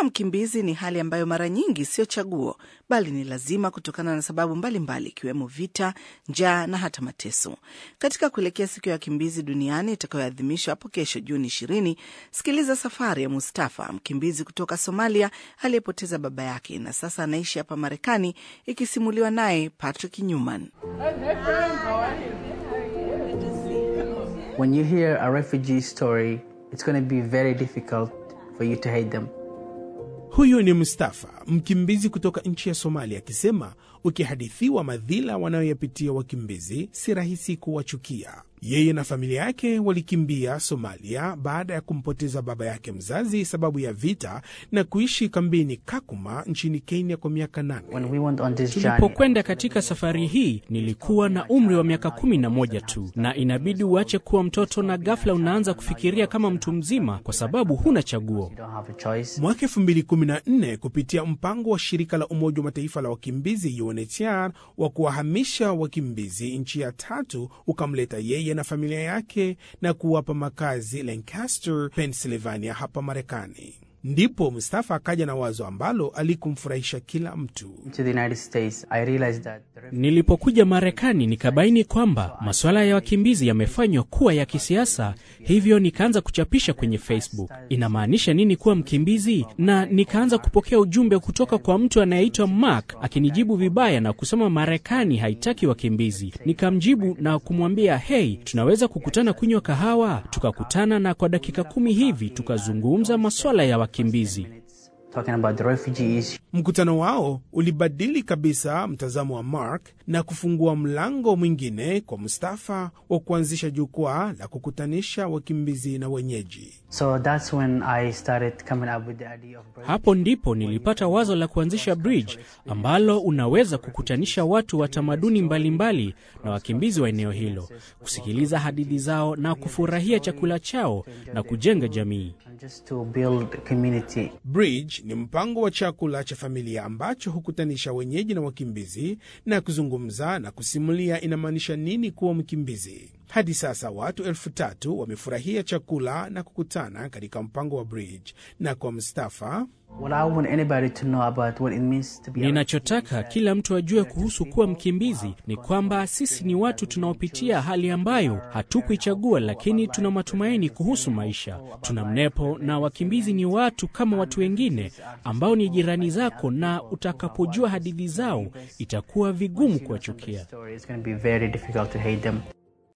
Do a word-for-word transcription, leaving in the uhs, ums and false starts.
Kuwa mkimbizi ni hali ambayo mara nyingi sio chaguo, bali ni lazima kutokana na sababu mbalimbali ikiwemo mbali, vita, njaa na hata mateso. Katika kuelekea siku ya wakimbizi duniani itakayoadhimishwa hapo kesho Juni ishirini, sikiliza safari ya Mustafa, mkimbizi kutoka Somalia aliyepoteza baba yake na sasa anaishi hapa Marekani, ikisimuliwa naye Patrick Newman. When you hear a refugee story, it's going to be very difficult for you to hate them. Huyu ni Mustafa, mkimbizi kutoka nchi ya Somalia, akisema ukihadithiwa madhila wanayoyapitia wakimbizi si rahisi kuwachukia. Yeye na familia yake walikimbia Somalia baada ya kumpoteza baba yake mzazi sababu ya vita na kuishi kambini Kakuma nchini Kenya kwa miaka nane. Tulipokwenda katika safari hii nilikuwa na umri wa miaka kumi na moja tu, na inabidi uache kuwa mtoto na ghafla unaanza kufikiria kama mtu mzima kwa sababu huna chaguo. Mwaka elfu mbili kumi na nne kupitia mpango wa shirika la Umoja wa Mataifa la wakimbizi U N H C R wa kuwahamisha wakimbizi nchi ya tatu ukamleta yeye na familia yake na kuwapa makazi Lancaster, Pennsylvania hapa Marekani. Ndipo Mustafa akaja na wazo ambalo alikumfurahisha kila mtu. Nilipokuja Marekani nikabaini kwamba masuala ya wakimbizi yamefanywa kuwa ya kisiasa, hivyo nikaanza kuchapisha kwenye Facebook, inamaanisha nini kuwa mkimbizi, na nikaanza kupokea ujumbe kutoka kwa mtu anayeitwa Mark akinijibu vibaya na kusema Marekani haitaki wakimbizi. Nikamjibu na kumwambia, hey, tunaweza kukutana kunywa kahawa. Tukakutana na kwa dakika kumi hivi tukazungumza masuala ya wakimbizi. Kimbizi. Mkutano wao ulibadili kabisa mtazamo wa Mark na kufungua mlango mwingine kwa Mustafa wa kuanzisha jukwaa la kukutanisha wakimbizi na wenyeji. So that's when I started coming up with the idea of Bridge. Hapo ndipo nilipata wazo la kuanzisha Bridge ambalo unaweza kukutanisha watu wa tamaduni mbalimbali na wakimbizi wa eneo hilo, kusikiliza hadithi zao na kufurahia chakula chao na kujenga jamii. Just to build community. Bridge ni mpango wa chakula cha familia ambacho hukutanisha wenyeji na wakimbizi na kuzungumza na kusimulia inamaanisha nini kuwa mkimbizi. Hadi sasa watu elfu tatu wamefurahia chakula na kukutana katika mpango wa Bridge. Na kwa Mustafa, ninachotaka kila mtu ajue kuhusu kuwa mkimbizi ni kwamba sisi ni watu tunaopitia hali ambayo hatukuichagua, lakini tuna matumaini kuhusu maisha. Tuna mnepo, na wakimbizi ni watu kama watu wengine ambao ni jirani zako, na utakapojua hadithi zao itakuwa vigumu kuwachukia.